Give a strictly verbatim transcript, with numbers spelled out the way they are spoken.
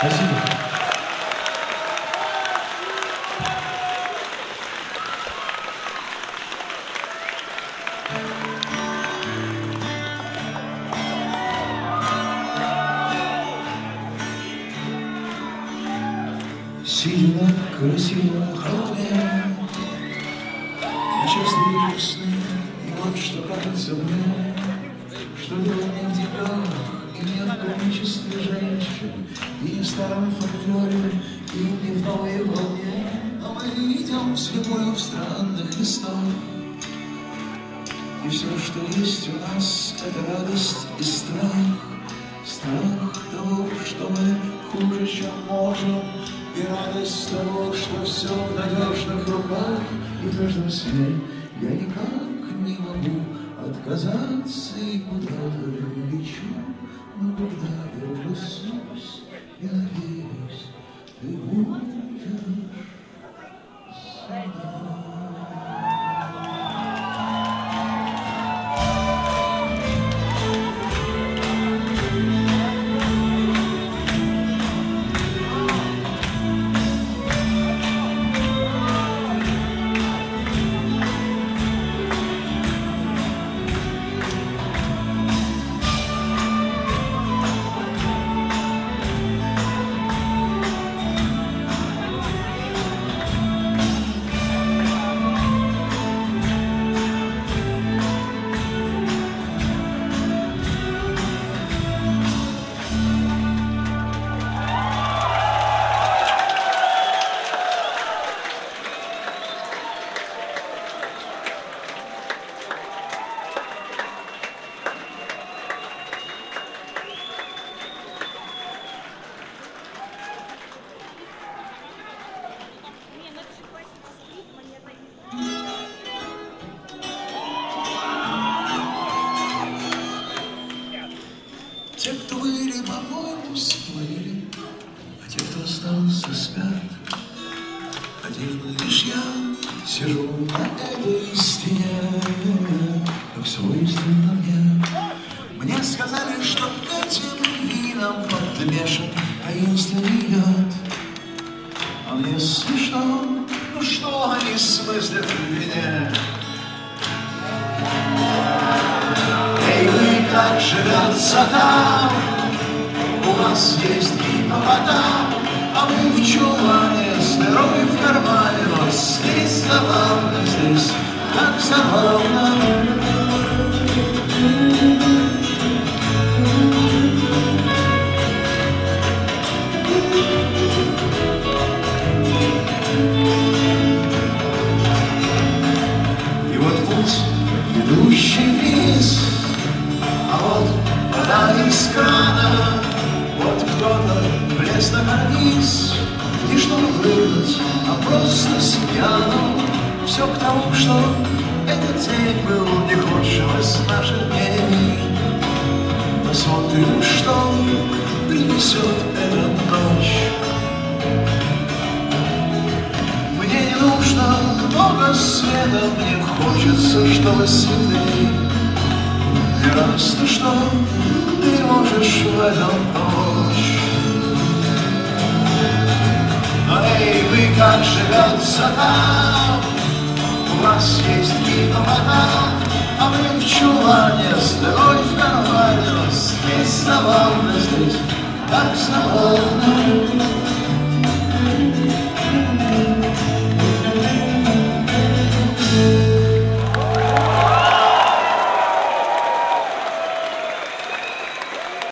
Спасибо. Сидя на красивом холме, я часто вижу сны, и вот что кажется мне, что дело не в деньгах, и не в количестве женщин, и не в старом фольклоре, и не в новой волне, но мы идем слепою в странных местах, и все, что есть у нас, это радость и страх, страх того, что мы хуже, чем можем, и радость того, что все в надежных руках, и в каждом сне я никак не могу отказаться, и куда-то лечу, но когда я проснусь, я надеюсь, ты будешь со мной. Те, кто были, по-моему, сплыли, а те, кто остался, спят. Один лишь я сижу на этой стене, как свойственно мне. Мне сказали, что этим вином подмешан таинственный яд. А мне смешно, ну что они смыслят в вине? Эй, вы, как живется там? У вас есть гипопотам, а мы в чулане с дырой в кармане. Но здесь забавно, здесь так забавно. И вот путь, ведущий вниз, а вот вода из крана. Вот кто-то влез на карниз, не чтобы прыгнуть, а просто с пьяну. Все к тому, что этот день был не худшим из наших дней. Посмотрим, что принесет эта ночь. Мне не нужно много света, мне хочется, чтобы светлей. И раз ты что, ты можешь в этом помочь. Но эй, вы, как живется там? У вас есть гипопотам, а мы в чулане с дырой в кармане. Но здесь забавно, здесь так забавно.